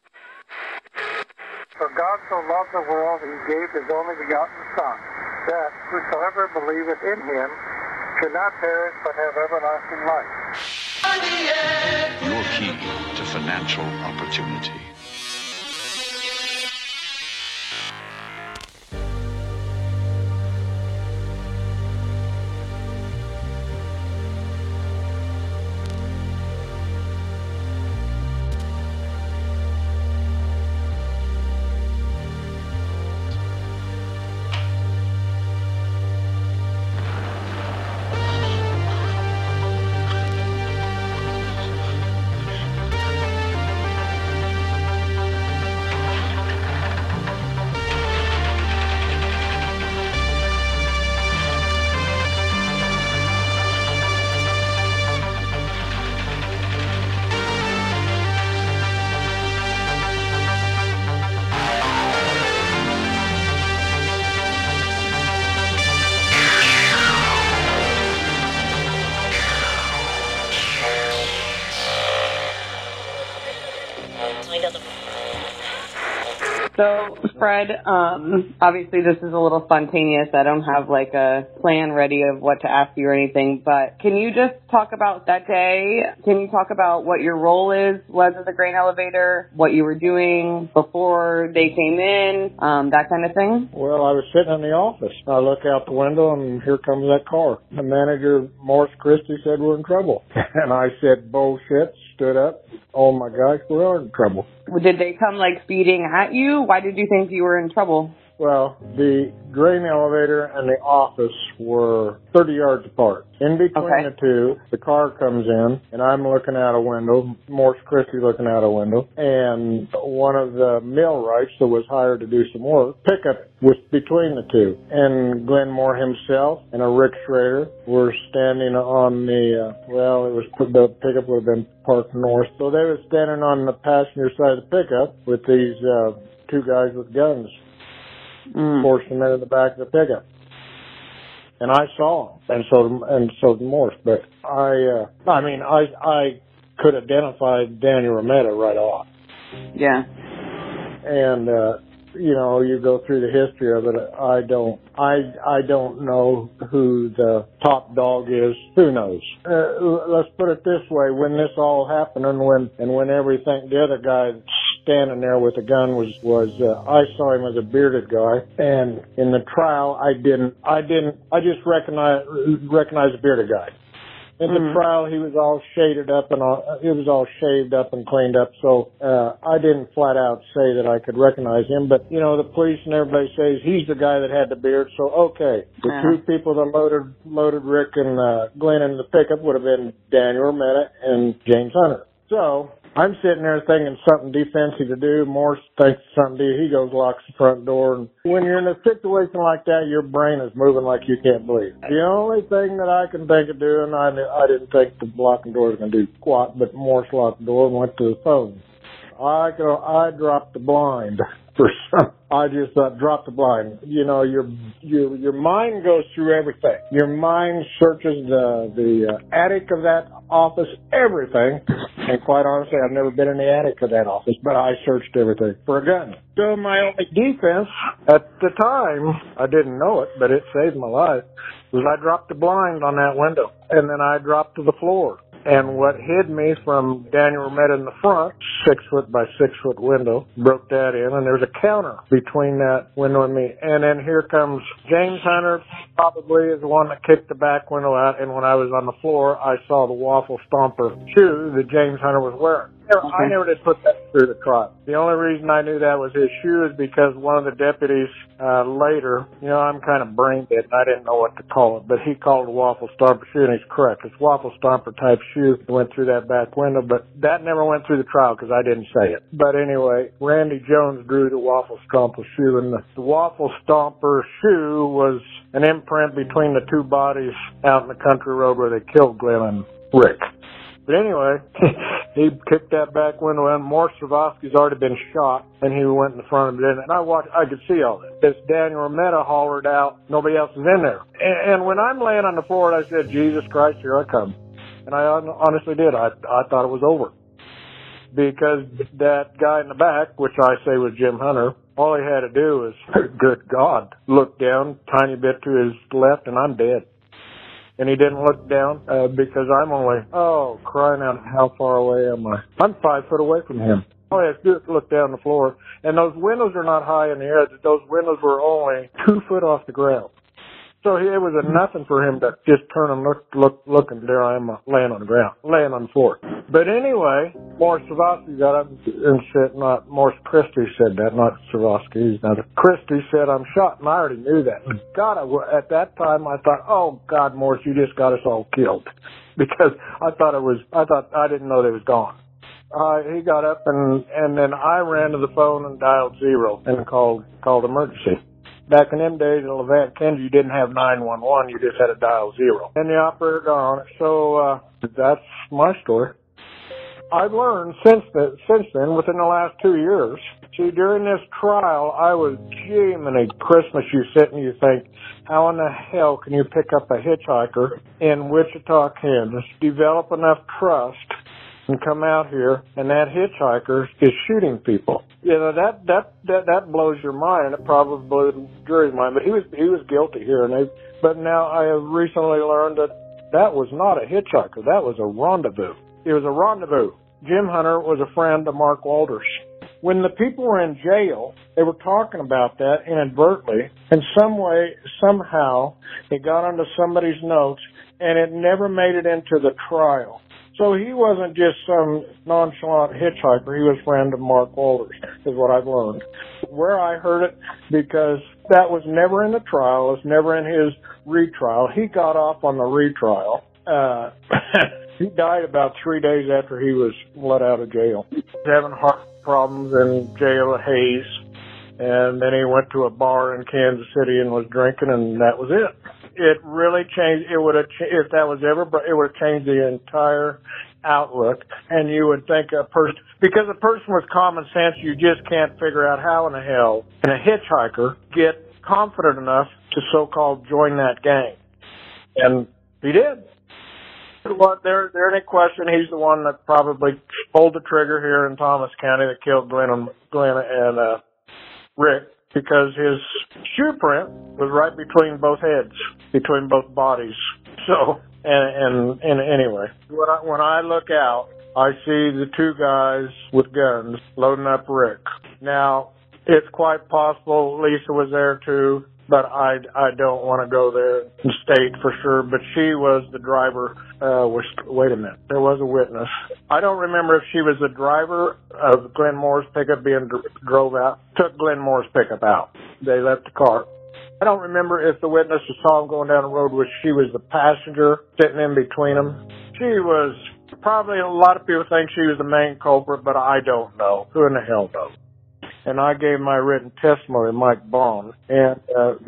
For God so loved the world, he gave his only begotten Son, that whosoever believeth in him should not perish but have everlasting life. Your key to financial opportunity. So, Fred, obviously this is a little spontaneous. I don't have like a plan ready of what to ask you or anything, but can you just talk about that day? Can you talk about what your role was at the grain elevator, what you were doing before they came in, that kind of thing? Well, I was sitting in the office. I look out the window, and here comes that car. The manager, Morris Christie, said we're in trouble. And I said, bullshit, stood up. Oh, my gosh, we are in trouble. Did they come, like, speeding at you? Why did you think you were in trouble? Well, the grain elevator and the office were 30 yards apart. In between the two, the car comes in, and I'm looking out a window, Morris Christie looking out a window, and one of the millwrights that was hired to do some work, pickup was between the two. And Glenn Moore himself and a Rick Schrader were standing on the, the pickup would have been parked north, so they were standing on the passenger side of the pickup with these two guys with guns. Forced them into the back of the pickup, and I saw them, and so did Morse. But I could identify Daniel Rometta right off. Yeah. And you go through the history of it. I don't know who the top dog is. Who knows? Let's put it this way: when this all happened, and when everything, the other guy standing there with a gun was I saw him as a bearded guy, and in the trial I just recognized a bearded guy. In the trial, he was all shaded up and he was all shaved up and cleaned up. So I didn't flat out say that I could recognize him. But the police and everybody says he's the guy that had the beard. So okay, the two people that loaded Rick and Glenn in the pickup would have been Daniel Rometta and James Hunter. So I'm sitting there thinking something defensive to do. Morse thinks something to do. He goes, locks the front door. And when you're in a situation like that, your brain is moving like you can't believe. The only thing that I can think of doing, I didn't think the locking door was going to do squat, but Morse locked the door and went to the phone. I dropped the blind. I just dropped the blind. Your mind goes through everything. Your mind searches the attic of that office, everything. And quite honestly, I've never been in the attic of that office, but I searched everything for a gun. So my only defense at the time, I didn't know it, but it saved my life, was I dropped the blind on that window, and then I dropped to the floor. And what hid me from Daniel Rometta in the front, 6 foot by 6 foot window, broke that in, and there's a counter between that window and me. And then here comes James Hunter, probably is the one that kicked the back window out, and when I was on the floor, I saw the Waffle Stomper shoe that James Hunter was wearing. I never did put that through the trial. The only reason I knew that was his shoe is because one of the deputies later, I'm kind of brain dead and I didn't know what to call it, but he called it a Waffle Stomper shoe, and he's correct. It's Waffle Stomper type shoe that went through that back window, but that never went through the trial because I didn't say it. But anyway, Randy Jones drew the Waffle Stomper shoe, and the Waffle Stomper shoe was an imprint between the two bodies out in the country road where they killed Glenn and Rick. But anyway, he kicked that back window in. Morse Stravosky's already been shot, and he went in the front of it. And I could see all this. This Daniel Rometta hollered out, nobody else is in there. And when I'm laying on the floor, I said, Jesus Christ, here I come. And I honestly did. I thought it was over. because that guy in the back, which I say was Jim Hunter, all he had to do was, good God, look down tiny bit to his left and I'm dead. And he didn't look down because I'm only, crying out, how far away am I? I'm 5 foot away from him. All he has to do is look down the floor. And those windows are not high in the air. Those windows were only 2 foot off the ground. So it was nothing for him to just turn and look, and there I am laying on the ground, laying on the floor. But anyway, Morris Savosky got up and said, not Morris Christie said that, not Savosky. He's not. Christie said, I'm shot, and I already knew that. God, at that time I thought, oh God, Morris, you just got us all killed, because I didn't know they was gone. He got up and then I ran to the phone and dialed 0 and called emergency. Back in them days in Levant, Kansas, you didn't have 911. You just had to dial 0. And the operator got on it. So that's my story. I've learned since then, within the last 2 years, see, during this trial, I was, gee, many Christmas, you sit and you think, how in the hell can you pick up a hitchhiker in Wichita, Kansas, develop enough trust, and come out here, and that hitchhiker is shooting people? You know, that blows your mind. It probably blew the jury's mind, but he was guilty here. But now I have recently learned that was not a hitchhiker. That was a rendezvous. It was a rendezvous. Jim Hunter was a friend of Mark Walters. When the people were in jail, they were talking about that inadvertently. In some way, somehow, it got onto somebody's notes, and it never made it into the trial. So he wasn't just some nonchalant hitchhiker. He was a friend of Mark Walters, is what I've learned. Where I heard it, because that was never in the trial. It was never in his retrial. He got off on the retrial. He died about 3 days after he was let out of jail. He was having heart problems in jail at Hayes. And then he went to a bar in Kansas City and was drinking, and that was it. It really changed. It would have, if that was ever, it would have changed the entire outlook. And you would think because a person with common sense, you just can't figure out how in the hell can a hitchhiker get confident enough to so-called join that gang. And he did. Well, there any question, he's the one that probably pulled the trigger here in Thomas County that killed Glenn and Rick, because his shoe print was right between both heads, between both bodies. So, and anyway, when I look out, I see the two guys with guns loading up Rick. Now, it's quite possible Lisa was there too, but I don't want to go there and state for sure. But she was the driver. Wait a minute. There was a witness. I don't remember if she was the driver of Glenn Moore's pickup being drove out. Took Glenn Moore's pickup out. They left the car. I don't remember if the witness saw him going down the road, which she was the passenger sitting in between them. She was probably, a lot of people think she was the main culprit, but I don't know. Who in the hell knows? And I gave my written testimony to Mike Bond. And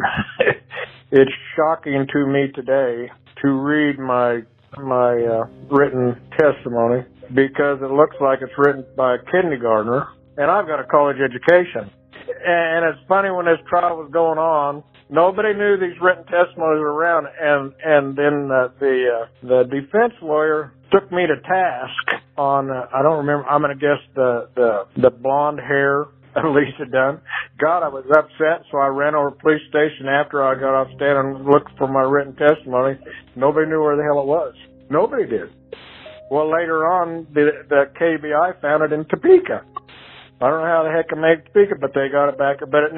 it's shocking to me today to read my written testimony, because it looks like it's written by a kindergartner, and I've got a college education. And it's funny, when this trial was going on, nobody knew these written testimonies were around, and then the defense lawyer took me to task on I don't remember. I'm going to guess the blonde hair Lisa Dunn. God, I was upset, so I ran over to the police station after I got off stand and looked for my written testimony. Nobody knew where the hell it was. Nobody did. Well, later on, the KBI found it in Topeka. I don't know how the heck it made Topeka, but they got it back. But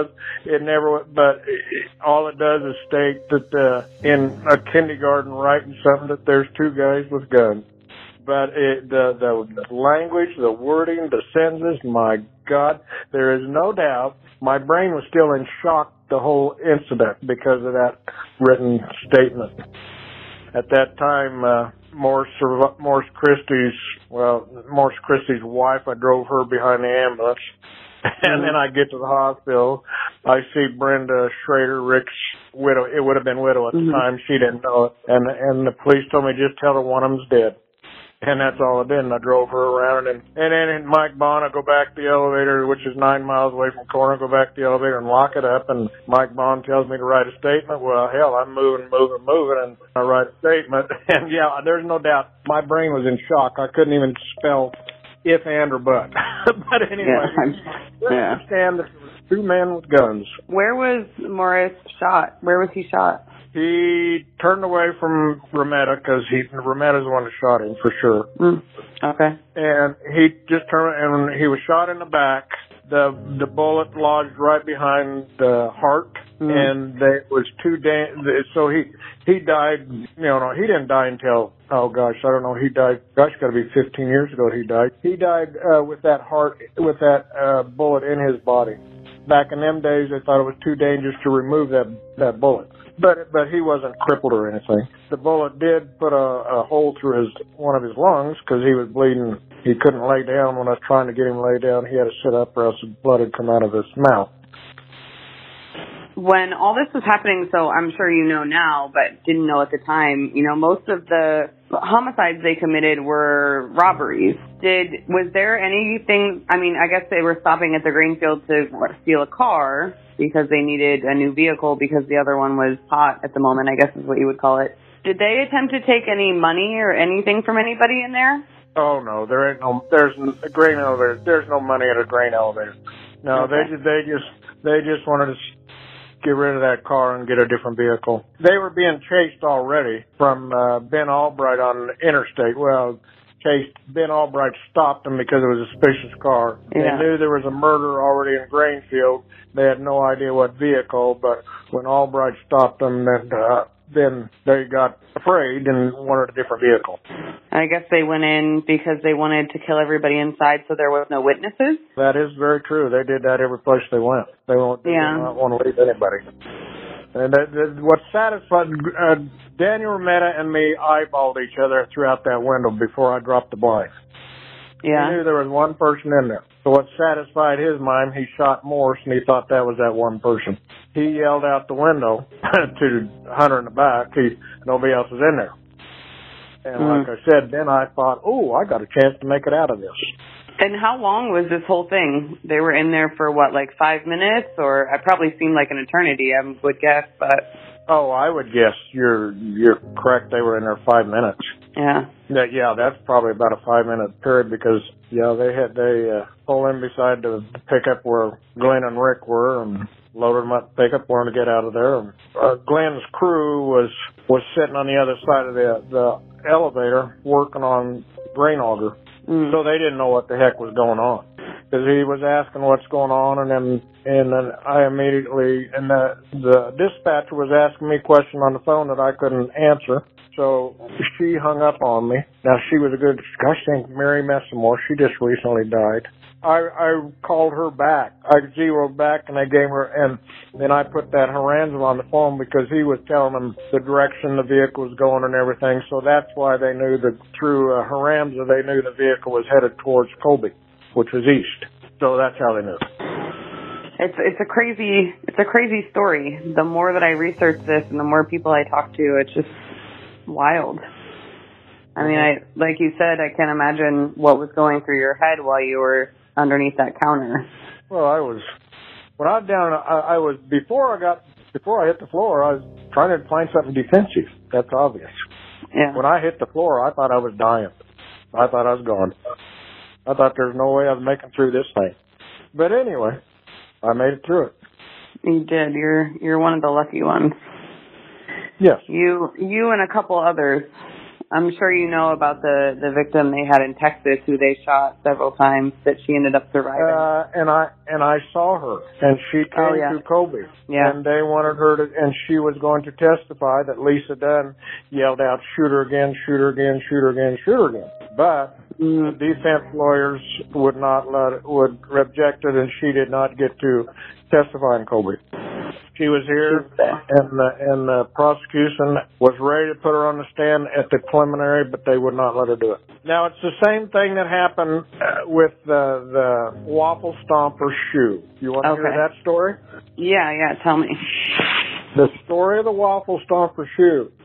but all it does is state that in a kindergarten writing something that there's two guys with guns. But the language, the wording, the sentences, my God, there is no doubt my brain was still in shock the whole incident because of that written statement. At that time, Morris Christie's wife, I drove her behind the ambulance. And then I get to the hospital. I see Brenda Schrader, Rick's widow. It would have been widow at the time. She didn't know it. And the police told me, just tell her one of them's dead. And that's all I did. And I drove her around. And then in Mike Bond, I go back to the elevator, which is 9 miles away from the corner. Go back to the elevator and lock it up. And Mike Bond tells me to write a statement. Well, hell, I'm moving. And I write a statement. And yeah, there's no doubt my brain was in shock. I couldn't even spell if, and, or but. But anyway, I understand that there was two men with guns. Where was Morris shot? Where was he shot? He turned away from Rometta because Rometta's the one that shot him for sure. Okay. And he just turned, and he was shot in the back. The bullet lodged right behind the heart, and it was so he died. He didn't die until, oh gosh, I don't know. He died. Gosh, got to be 15 years ago. He died. He died with that bullet in his body. Back in them days, they thought it was too dangerous to remove that bullet. But he wasn't crippled or anything. The bullet did put a hole through one of his lungs because he was bleeding. He couldn't lay down. When I was trying to get him to lay down, he had to sit up or else the blood had come out of his mouth. When all this was happening, so I'm sure you know now, but didn't know at the time, most of the homicides they committed were robberies. Was there anything, I guess they were stopping at the grain field to steal a car because they needed a new vehicle because the other one was hot at the moment, I guess is what you would call it. Did they attempt to take any money or anything from anybody in there? Oh no, there's a grain elevator. There's no money at a grain elevator. No, okay. They just wanted to get rid of that car and get a different vehicle. They were being chased already from Ben Albright on the interstate. Well, Ben Albright stopped them because it was a suspicious car. Yeah. They knew there was a murder already in Grainfield. They had no idea what vehicle, but when Albright stopped them, then they got afraid and wanted a different vehicle. I guess they went in because they wanted to kill everybody inside so there was no witnesses? That is very true. They did that every place they went. They did not want to leave anybody. And what satisfied Daniel Rometta and me eyeballed each other throughout that window before I dropped the blind. Yeah. He knew there was one person in there. So what satisfied his mind, he shot Morse, and he thought that was that one person. He yelled out the window to Hunter in the back. Nobody else was in there. And like I said, then I thought, I got a chance to make it out of this. And how long was this whole thing? They were in there for what, like 5 minutes? Or it probably seemed like an eternity, I would guess, but... Oh, I would guess you're correct. They were in there 5 minutes. Yeah. Yeah, that's probably about a 5-minute period because they pulled in beside the pickup where Glenn and Rick were and loaded them up the pickup, wanted to get out of there. And, Glenn's crew was sitting on the other side of the elevator working on grain auger, so they didn't know what the heck was going on. Because he was asking what's going on, and then I immediately, and the dispatcher was asking me a question on the phone that I couldn't answer, so she hung up on me. Now she was a good, Mary Messamore, she just recently died. I called her back. I zeroed back and I gave her, and then I put that Haranza on the phone because he was telling them the direction the vehicle was going and everything, so that's why they knew that through Haranza they knew the vehicle was headed towards Colby, which was east. So that's how they knew. It's a crazy story. The more that I research this and the more people I talk to, it's just wild. I mean, like you said, I can't imagine what was going through your head while you were underneath that counter. Well, before I hit the floor, I was trying to find something defensive. That's obvious. Yeah. When I hit the floor, I thought I was dying. I thought I was gone. I thought there's no way I was making through this thing. But anyway, I made it through it. You did. You're one of the lucky ones. Yes. You and a couple others. I'm sure you know about the victim they had in Texas who they shot several times that she ended up surviving. And I saw her, and she came to Colby. Yeah. And they wanted her to, and she was going to testify that Lisa Dunn yelled out, "Shoot her again, shoot her again, shoot her again, shoot her again." But the defense lawyers would reject it, and she did not get to testify in Colby. She was here, and the prosecution was ready to put her on the stand at the preliminary, but they would not let her do it. Now, it's the same thing that happened with the Waffle Stomper shoe. You want to hear that story? Yeah, tell me. The story of the Waffle Stomper shoe.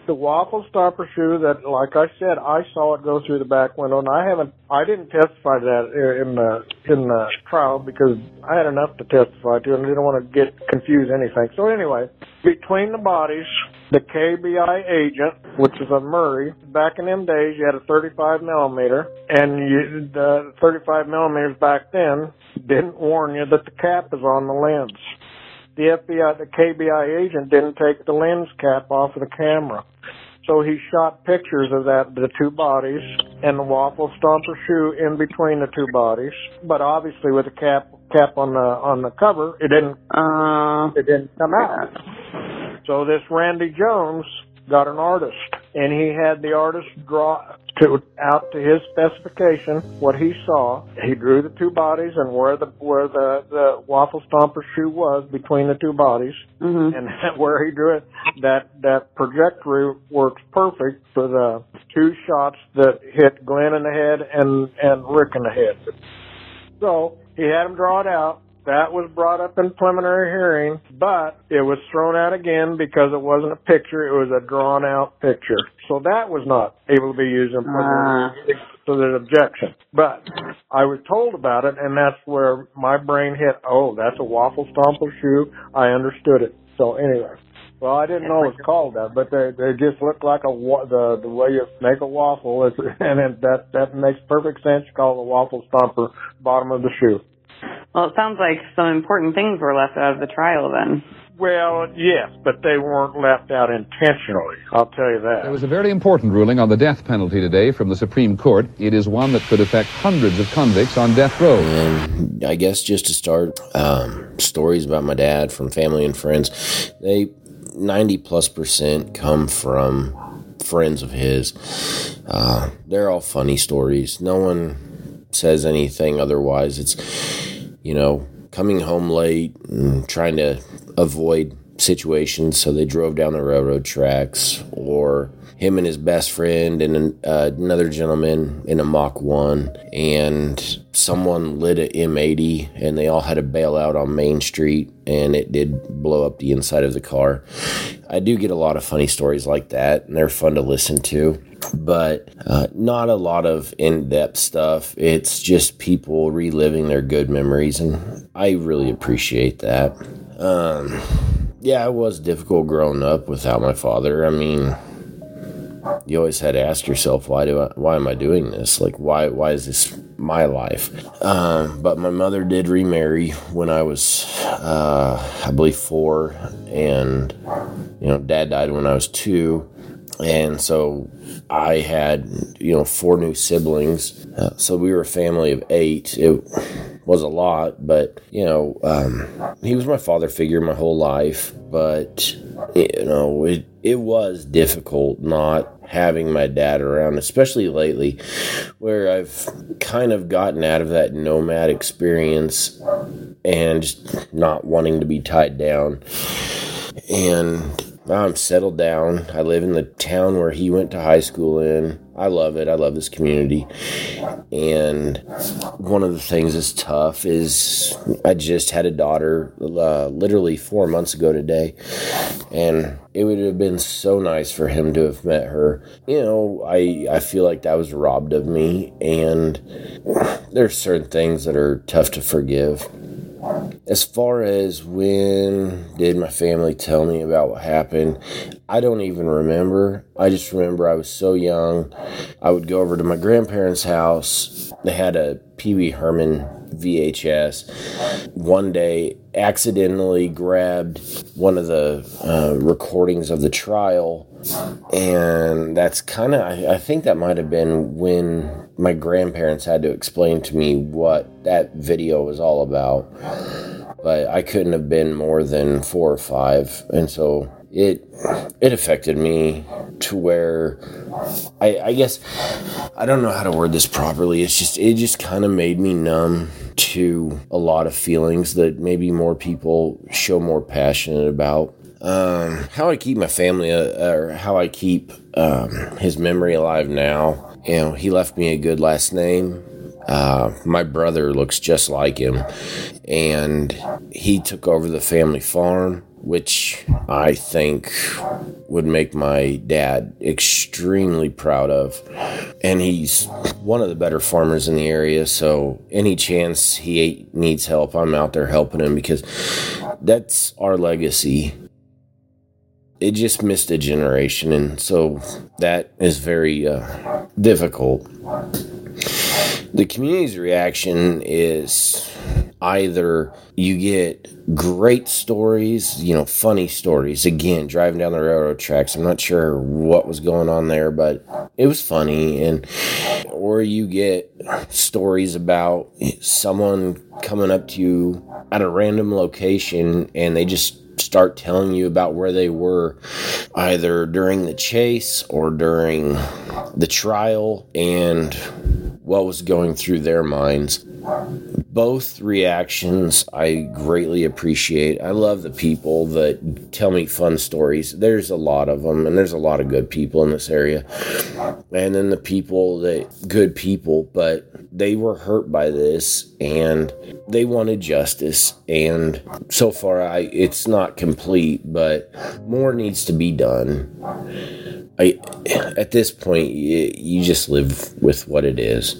the waffle stopper shoe that, like I said, I saw it go through the back window, and I didn't testify to that in the trial because I had enough to testify to, and I didn't want to confuse anything. So anyway, between the bodies, the KBI agent, which is a Murray, back in them days, you had a 35 millimeter, and the 35 millimeters back then didn't warn you that the cap is on the lens. The KBI agent didn't take the lens cap off of the camera. So he shot pictures of the two bodies and the waffle stomper shoe in between the two bodies. But obviously with the cap on the cover, it didn't come out. So this Randy Jones got an artist, and he had the artist draw out to his specification what he saw. He drew the two bodies and where the waffle stomper shoe was between the two bodies, and where he drew it. That trajectory works perfect for the two shots that hit Glenn in the head and Rick in the head. So he had him draw it out. That was brought up in preliminary hearing, but it was thrown out again because it wasn't a picture, it was a drawn-out picture. So that was not able to be used in preliminary hearing, so there's objection. But I was told about it, and that's where my brain hit, oh, that's a waffle stomper shoe. I understood it. So anyway. Well, I didn't know it was called that, but they just look like the way you make a waffle, and that makes perfect sense. You call it a waffle stomper, bottom of the shoe. Well, it sounds like some important things were left out of the trial then. Well, yes, but they weren't left out intentionally, I'll tell you that. There was a very important ruling on the death penalty today from the Supreme Court. It is one that could affect hundreds of convicts on death row. And I guess just to start, stories about my dad from family and friends, 90+% come from friends of his. They're all funny stories. No one says anything otherwise. It's, coming home late and trying to avoid situations, so they drove down the railroad tracks, or him and his best friend and another gentleman in a Mach 1, and someone lit an M80, and they all had to bail out on Main Street, and it did blow up the inside of the car. I do get a lot of funny stories like that, and they're fun to listen to, but not a lot of in-depth stuff. It's just people reliving their good memories, and I really appreciate that. Yeah, it was difficult growing up without my father. I mean, you always had to ask yourself, why am I doing this? Like, why is this my life? But my mother did remarry when I was, I believe 4, and, Dad died when I was 2. And so I had, 4 new siblings. So we were a family of 8. It was a lot, but, he was my father figure my whole life. But, it was difficult not having my dad around, especially lately, where I've kind of gotten out of that nomad experience and just not wanting to be tied down. And I'm settled down. I live in the town where he went to high school in. I love it. I love this community. And one of the things that's tough is I just had a daughter literally 4 months ago today. And it would have been so nice for him to have met her. I feel like that was robbed of me. And there's certain things that are tough to forgive. As far as when did my family tell me about what happened, I don't even remember. I just remember I was so young. I would go over to my grandparents' house. They had a Pee Wee Herman VHS. One day, accidentally grabbed one of the recordings of the trial. And that's kind of, I think that might have been when my grandparents had to explain to me what that video was all about. But I couldn't have been more than 4 or 5. And so it affected me to where I guess, I don't know how to word this properly. It just kind of made me numb to a lot of feelings that maybe more people show more passionate about. How I keep my family, or how I keep his memory alive now. He left me a good last name. My brother looks just like him, and he took over the family farm, which I think would make my dad extremely proud of. And he's one of the better farmers in the area, so any chance he needs help, I'm out there helping him, because that's our legacy. It just missed a generation, and so that is very difficult. The community's reaction is either you get great stories, funny stories. Again, driving down the railroad tracks, I'm not sure what was going on there, but it was funny. Or you get stories about someone coming up to you at a random location and they just start telling you about where they were either during the chase or during the trial and what was going through their minds. Both reactions I greatly appreciate. I love the people that tell me fun stories. There's a lot of them, and there's a lot of good people in this area. And then the good people, but they were hurt by this, and they wanted justice. And so far, it's not complete, but more needs to be done. At this point, you just live with what it is.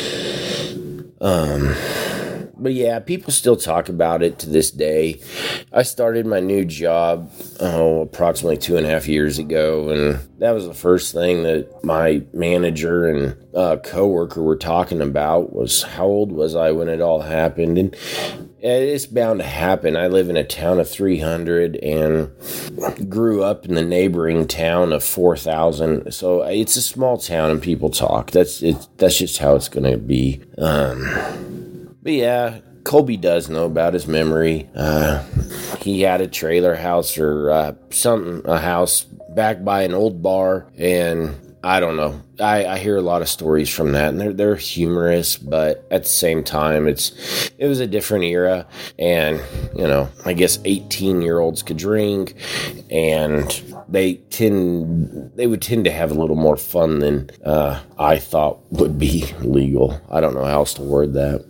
But yeah, people still talk about it to this day. I started my new job, approximately 2.5 years ago, and that was the first thing that my manager and coworker were talking about was how old was I when it all happened. And it's bound to happen. I live in a town of 300 and grew up in the neighboring town of 4,000. So it's a small town and people talk. That's just how it's going to be. But yeah, Colby does know about his memory. He had a trailer house or a house back by an old bar, and I don't know. I hear a lot of stories from that, and they're humorous, but at the same time, it was a different era, and I guess 18-year-olds could drink, and they would tend to have a little more fun than I thought would be legal. I don't know how else to word that.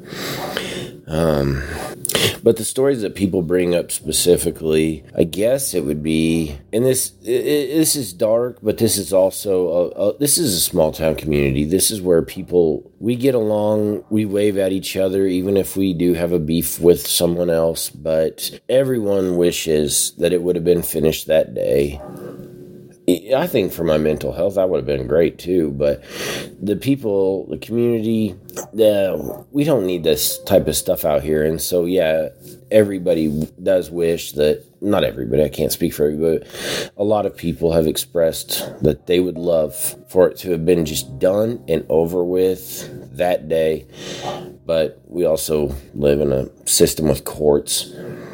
But the stories that people bring up specifically, I guess it would be, and this is dark, but this is also, this is a small town community. This is where we get along, we wave at each other, even if we do have a beef with someone else, but everyone wishes that it would have been finished that day. I think for my mental health, that would have been great too, but the people, the community, we don't need this type of stuff out here. And so, yeah, everybody does wish that, not everybody, I can't speak for everybody, but a lot of people have expressed that they would love for it to have been just done and over with that day. But we also live in a system with courts.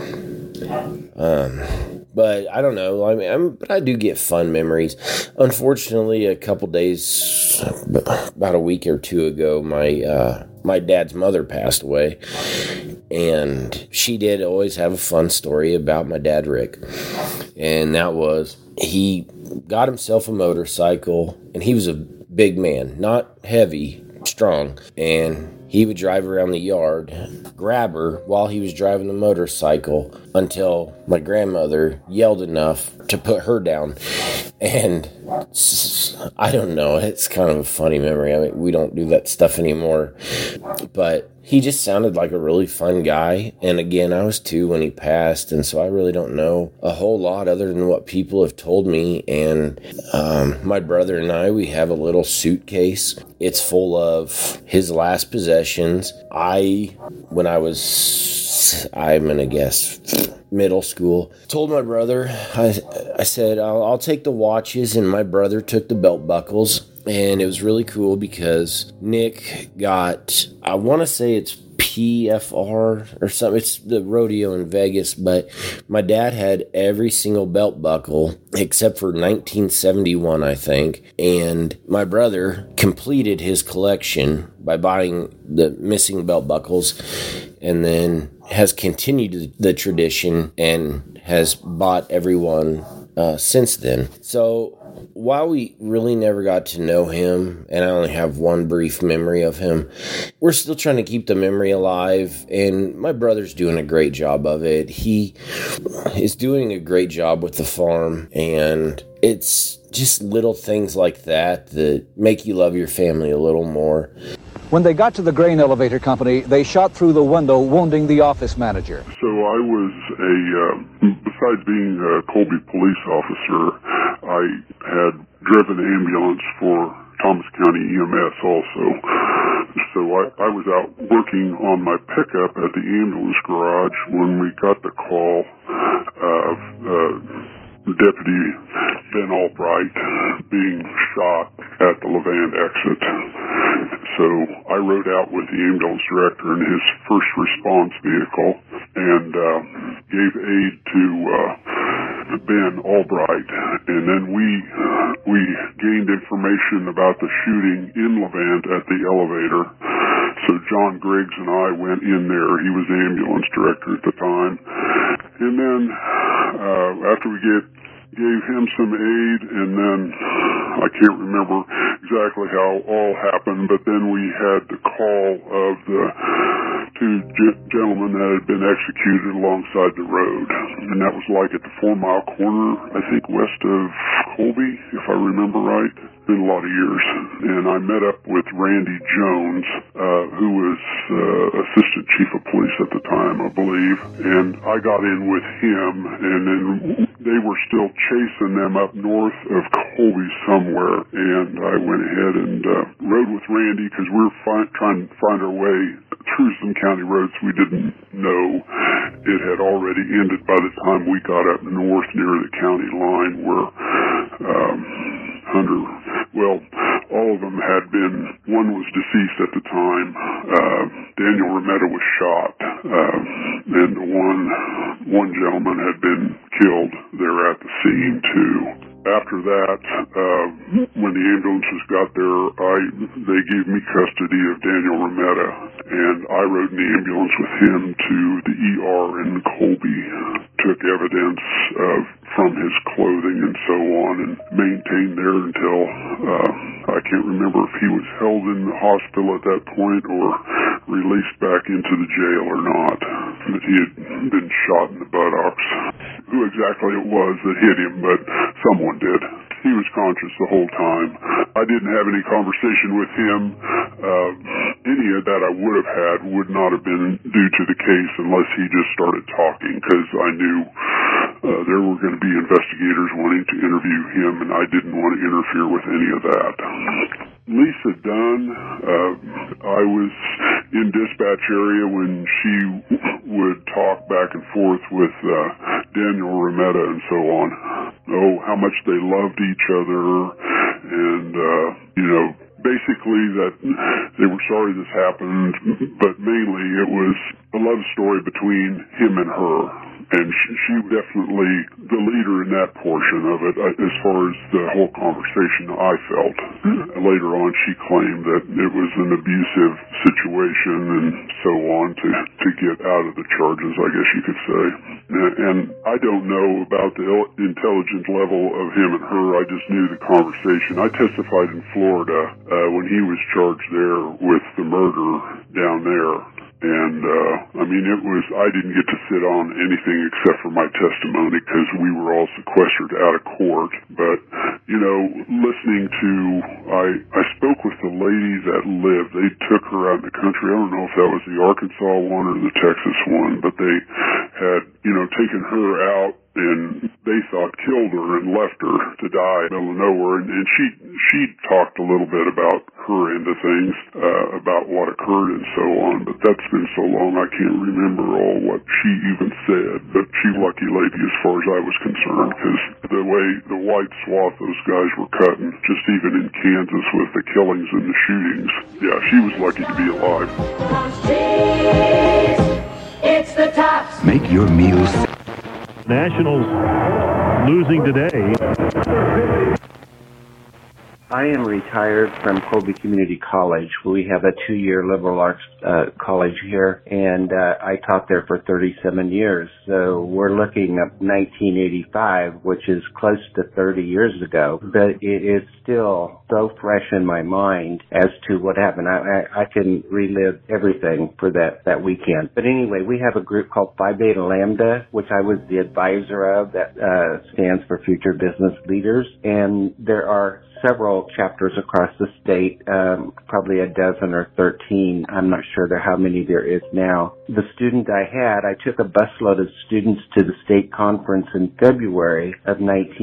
But I don't know. But I do get fun memories. Unfortunately, a couple days, about a week or two ago, my dad's mother passed away, and she did always have a fun story about my dad, Rick, and that was he got himself a motorcycle, and he was a big man, not heavy, strong, and he would drive around the yard, grab her while he was driving the motorcycle until my grandmother yelled enough to put her down. And I don't know, it's kind of a funny memory. I mean, we don't do that stuff anymore. But he just sounded like a really fun guy. And again, I was 2 when he passed, and so I really don't know a whole lot other than what people have told me. And my brother and I, we have a little suitcase. It's full of his last possessions. When I was, I'm going to guess, middle school, told my brother, I said, I'll take the watches, and my brother took the belt buckles. And it was really cool because Nick got, I want to say it's PFR or something. It's the rodeo in Vegas, but my dad had every single belt buckle except for 1971, I think. And my brother completed his collection by buying the missing belt buckles, and then has continued the tradition and has bought everyone since then. So while we really never got to know him, and I only have one brief memory of him, we're still trying to keep the memory alive, and my brother's doing a great job of it. He is doing a great job with the farm, and it's just little things like that that make you love your family a little more. When they got to the grain elevator company, they shot through the window, wounding the office manager. So I was besides being a Colby police officer, I had driven ambulance for Thomas County EMS also. So I was out working on my pickup at the ambulance garage when we got the call of Deputy Ben Albright being shot at the Levant exit. So I rode out with the ambulance director in his first response vehicle and gave aid to Ben Albright. And then we gained information about the shooting in Levant at the elevator. So John Griggs and I went in there. He was the ambulance director at the time. And then after we gave him some aid, and then I can't remember exactly how all happened, but then we had the call of the two gentlemen that had been executed alongside the road, and that was like at the 4 Mile corner, I think west of Colby, if I remember right. It's been a lot of years. And I met up with Randy Jones, who was assistant chief of police at the time, I believe, and I got in with him, and then they were still chasing them up north of Colby somewhere, and I went ahead and rode with Randy because we were trying to find our way through some county roads we didn't know. It had already ended by the time we got up north near the county line where all of them had been, one was deceased at the time, Daniel Remetta was shot, and one gentleman had been killed there at the scene too. After that, when the ambulances got there, they gave me custody of Daniel Remetta, and I rode in the ambulance with him to the ER in Colby, took evidence from his clothing and so on, and maintained there until I can't remember if he was held in the hospital at that point or released back into the jail or not. That he had been shot in the buttocks. Who exactly it was that hit him, but someone did. He was conscious the whole time. I didn't have any conversation with him. Any of that I would have had would not have been due to the case unless he just started talking, because I knew there were going to be investigators wanting to interview him, and I didn't want to interfere with any of that. Lisa Dunn, I was in dispatch area when she would talk back and forth with Daniel Remetta and so on. Oh, how much they loved each other, and basically that they were sorry this happened, but mainly it was a love story between him and her. And she definitely the leader in that portion of it, as far as the whole conversation I felt. Later on, she claimed that it was an abusive situation and so on to get out of the charges, I guess you could say. And I don't know about the intelligence level of him and her. I just knew the conversation. I testified in Florida when he was charged there with the murder down there. And, I didn't get to sit on anything except for my testimony because we were all sequestered out of court. But, listening to, I spoke with the lady that lived. They took her out in the country. I don't know if that was the Arkansas one or the Texas one, but they had, taken her out and they thought killed her and left her to die in the middle of nowhere. And she talked a little bit about her end of things, about what occurred and so on. But that's been so long I can't remember all what she even said. But she's a lucky lady as far as I was concerned, because the way the wide swath those guys were cutting, just even in Kansas with the killings and the shootings, yeah, she was lucky to be alive. It's the Tops. Make your meals. Nationals losing today. I am retired from Colby Community College. We have a 2-year liberal arts college here, and I taught there for 37 years. So we're looking at 1985, which is close to 30 years ago, but it is still so fresh in my mind as to what happened. I can relive everything for that weekend. But anyway, we have a group called Phi Beta Lambda, which I was the advisor of, that stands for Future Business Leaders, and there are several chapters across the state, probably a dozen or 13. I'm not sure how many there is now. The student I took a busload of students to the state conference in February of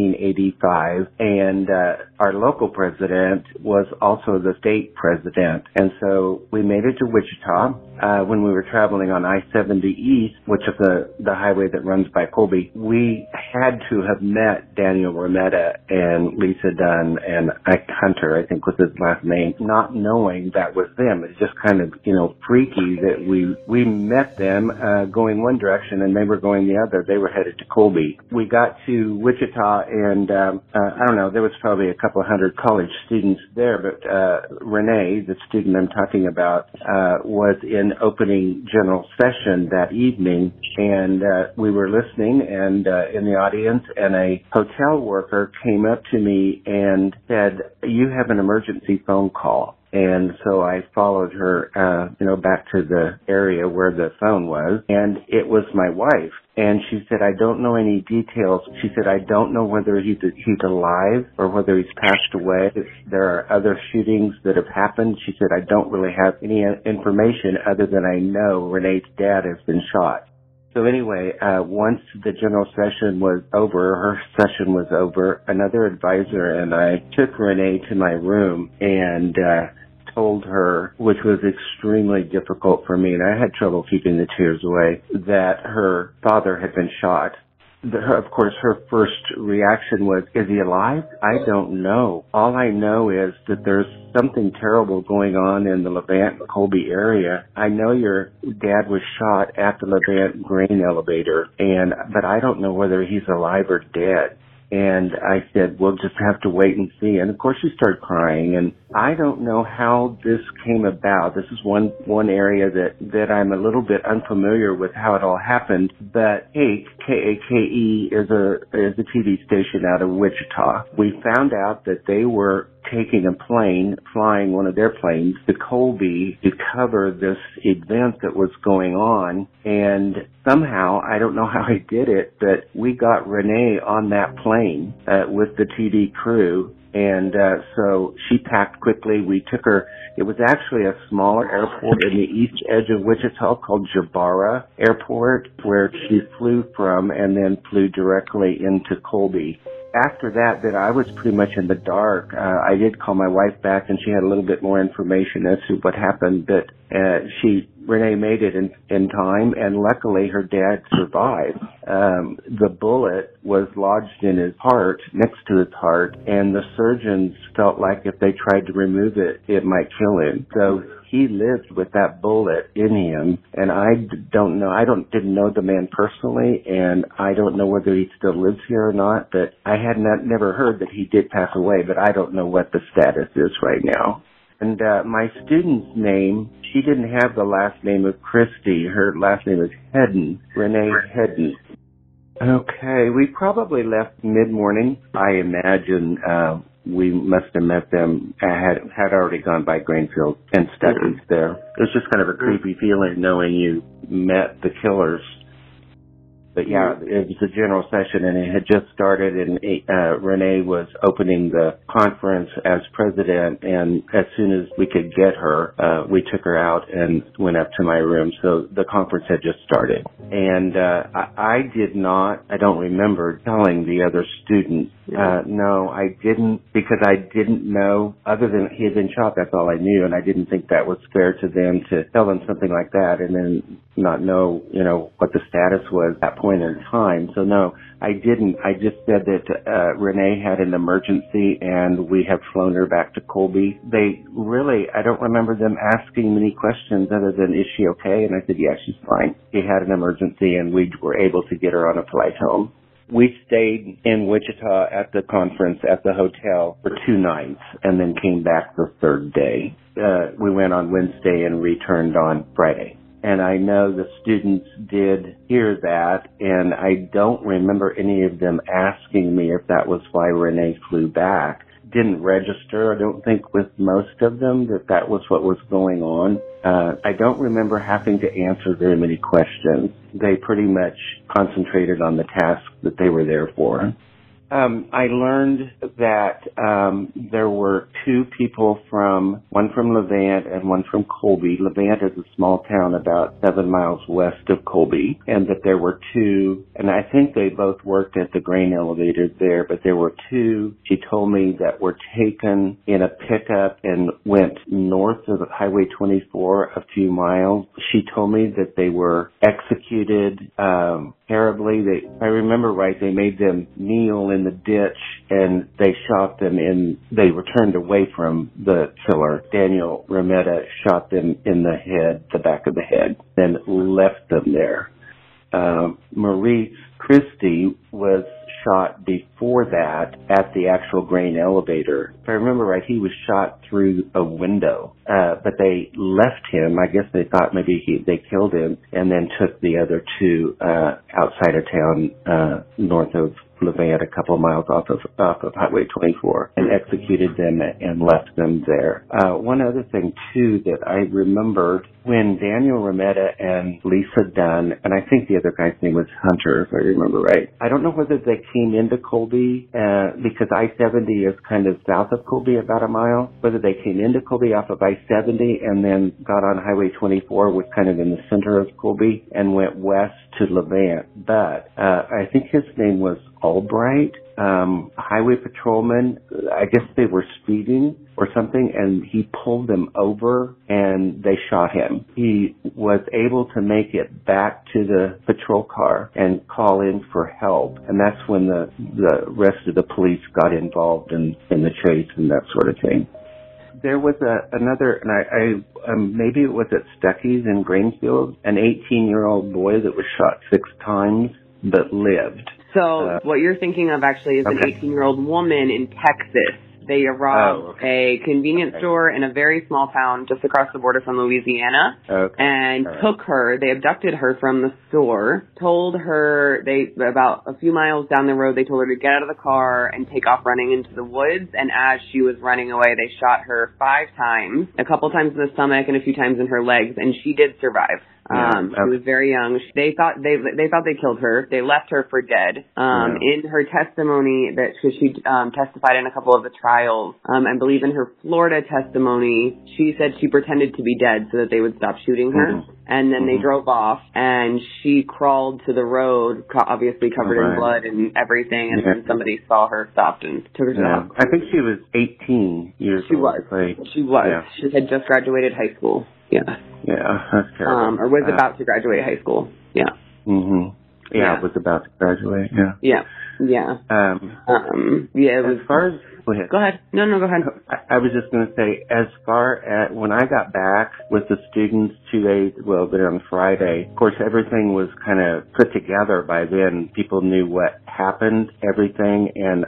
1985, and our local president was also the state president. And so we made it to Wichita. When we were traveling on I-70 East, which is the highway that runs by Colby, we had to have met Daniel Rometta and Lisa Dunn and Ike Hunter, I think was his last name, not knowing that was them. It's just kind of, freaky that we met them going one direction and they were going the other. They were headed to Colby. We got to Wichita and, I don't know, there was probably a couple of hundred college students there, but Renee, the student I'm talking about, was in opening general session that evening, and we were listening and in the audience, and a hotel worker came up to me and said, "You have an emergency phone call." And so I followed her, back to the area where the phone was, and it was my wife. And she said, "I don't know any details." She said, "I don't know whether he's alive or whether he's passed away. There are other shootings that have happened." She said, "I don't really have any information other than I know Renee's dad has been shot." So anyway, once the general session was over, her session was over, another advisor and I took Renee to my room and told her, which was extremely difficult for me, and I had trouble keeping the tears away, that her father had been shot. Of course, her first reaction was, "Is he alive?" I don't know. All I know is that there's something terrible going on in the Levant-Colby area. I know your dad was shot at the Levant grain elevator, but I don't know whether he's alive or dead. And I said, "We'll just have to wait and see." And of course she started crying, and I don't know how this came about. This is one area that I'm a little bit unfamiliar with how it all happened. But KAKE is a TV station out of Wichita. We found out that they were taking a plane, flying one of their planes to Colby to cover this event that was going on. And somehow, I don't know how he did it, but we got Renee on that plane with the TV crew. And so she packed quickly. We took her. It was actually a smaller airport in the east edge of Wichita called Jabara Airport, where she flew from and then flew directly into Colby. After that I was pretty much in the dark. I did call my wife back, and she had a little bit more information as to what happened, but Renee made it in time, and luckily her dad survived. The bullet was lodged in his heart, next to his heart, and the surgeons felt like if they tried to remove it, it might kill him. So he lived with that bullet in him, and I didn't know the man personally, and I don't know whether he still lives here or not, but I had never heard that he did pass away, but I don't know what the status is right now. And my student's name, she didn't have the last name of Christie. Her last name is Hedden, Renee Hedden. Okay, we probably left mid-morning. I imagine we must have met them, had already gone by Grainfield and Stuckey's there. It was just kind of a creepy feeling knowing you met the killers. But yeah, it was a general session, and it had just started, and Renee was opening the conference as president, and as soon as we could get her, we took her out and went up to my room. So the conference had just started. And I don't remember telling the other students. No, I didn't, because I didn't know, other than he had been shot, that's all I knew, and I didn't think that was fair to them to tell them something like that and then not know, what the status was at that point in time. So no, I didn't. I just said that Renee had an emergency and we have flown her back to Colby. I don't remember them asking many questions other than, "Is she okay?" And I said, "Yeah, she's fine." She had an emergency and we were able to get her on a flight home. We stayed in Wichita at the conference at the hotel for 2 nights and then came back the third day. We went on Wednesday and returned on Friday. And I know the students did hear that, and I don't remember any of them asking me if that was why Renee flew back. Didn't register, I don't think, with most of them that was what was going on. I don't remember having to answer very many questions. They pretty much concentrated on the task that they were there for. I learned that there were 2 people one from Levant and one from Colby. Levant is a small town about 7 miles west of Colby, and that there were 2, and I think they both worked at the grain elevator there, but there were 2, she told me, that were taken in a pickup and went north of Highway 24 a few miles. She told me that they were executed terribly. If I remember right, they made them kneel in the ditch and they shot them they were turned away from the killer. Daniel Rometta shot them in the head, the back of the head, then left them there. Maurice Christie was shot before that at the actual grain elevator. If I remember right, he was shot through a window, but they left him. I guess they thought maybe they killed him, and then took the other 2 outside of town, north of Levant, a couple of miles off of Highway 24, and executed them and left them there. One other thing too that I remembered, when Daniel Rometta and Lisa Dunn, and I think the other guy's name was Hunter, if I remember right. I don't know whether they came into Colby, because I-70 is kind of south of Colby about a mile, whether they came into Colby off of I-70 and then got on Highway 24, was kind of in the center of Colby, and went west to Levant. But I think his name was Albright, highway patrolman. I guess they were speeding or something, and he pulled them over and they shot him. He was able to make it back to the patrol car and call in for help, and that's when the rest of the police got involved in the chase and that sort of thing. There was another, and I maybe it was at Stuckey's in Greenfield, an 18-year-old boy that was shot 6 times but lived. So what you're thinking of actually is an 18-year-old woman in Texas. They robbed a convenience store in a very small town just across the border from Louisiana and took her. They abducted her from the store, told her about a few miles down the road, they told her to get out of the car and take off running into the woods. And as she was running away, they shot her 5 times, a couple times in the stomach and a few times in her legs. And she did survive. She was very young. They thought they killed her. They left her for dead. In her testimony, that she testified in a couple of the trials, I believe in her Florida testimony, she said she pretended to be dead so that they would stop shooting her. And then they drove off, and she crawled to the road, obviously covered in blood and everything. And then somebody saw her, stopped, and took her to the hospital. I think she was 18 years old. She was. Yeah. She had just graduated high school. Yeah. Yeah, that's terrible. Or was about to graduate high school. Yeah. Yeah, was about to graduate. Yeah. Yeah. It was. As far as Go ahead. No, go ahead. I was just going to say, as far as when I got back with the students 2 days, on Friday, of course, everything was kind of put together by then. People knew what happened, everything, and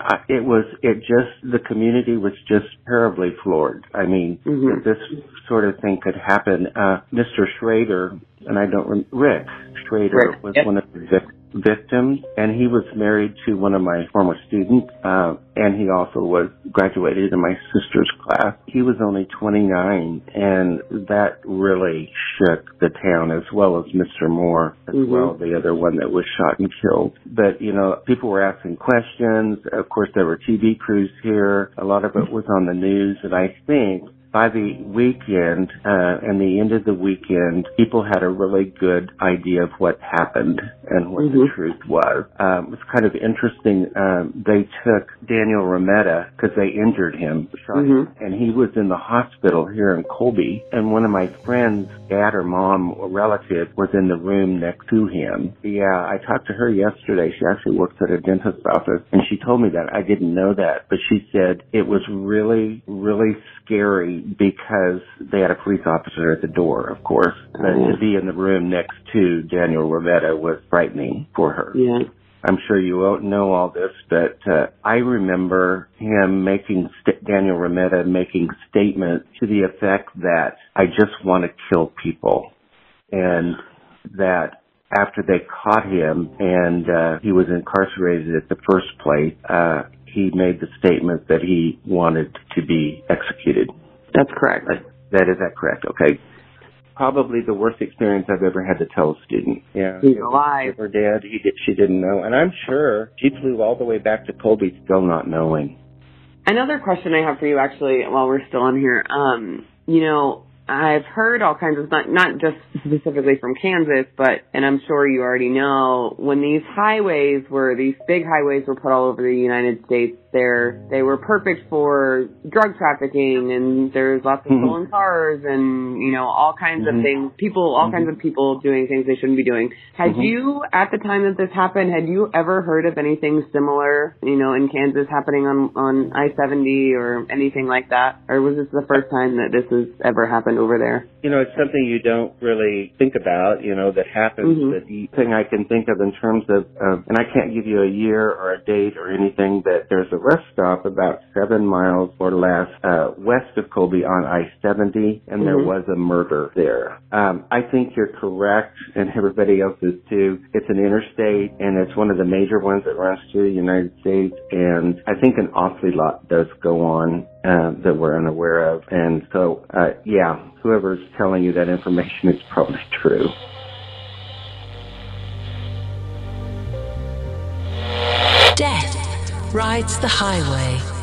the community was just terribly floored. I mean, that this sort of thing could happen. Mr. Schrader, and Rick Schrader was one of the victims, and he was married to one of my former students, and he also was graduated in my sister's class. He was only 29, and that really shook the town, as well as Mr. Moore, as well, the other one that was shot and killed. But, people were asking questions. Of course, there were TV crews here. A lot of it was on the news, and I think by the weekend, and the end of the weekend, people had a really good idea of what happened and what the truth was. It was kind of interesting. They took Daniel Rometta because they injured him, shot him, and he was in the hospital here in Colby. And one of my friends, dad or mom or relative, was in the room next to him. Yeah, I talked to her yesterday. She actually works at a dentist's office, and she told me that. I didn't know that, but she said it was really, really scary because they had a police officer at the door, of course. But to be in the room next to Daniel Rometta was frightening for her. Yeah. I'm sure you won't know all this, but I remember him Daniel Remeda making statements to the effect that I just want to kill people, and that after they caught him and he was incarcerated at the first place, he made the statement that he wanted to be executed. That's correct. Is that correct? Okay. Probably the worst experience I've ever had to tell a student. Yeah. He's alive. Her dad, she didn't know. And I'm sure she flew all the way back to Colby still not knowing. Another question I have for you, actually, while we're still on here, I've heard all kinds of, not just specifically from Kansas, and I'm sure you already know, when these big highways were put all over the United States, they were perfect for drug trafficking, and there's lots of stolen cars and, all kinds of things, all kinds of people doing things they shouldn't be doing. Had you, at the time that this happened, had you ever heard of anything similar, in Kansas happening on I-70 or anything like that? Or was this the first time that this has ever happened over there? It's something you don't really think about, that happens. But the thing I can think of in terms of, and I can't give you a year or a date or anything, but there's a rest stop about 7 miles or less west of Colby on I-70, and there was a murder there. I think you're correct, and everybody else is too. It's an interstate, and it's one of the major ones that runs through the United States, and I think an awfully lot does go on that we're unaware of. And so, whoever's telling you that information is probably true. Death rides the highway.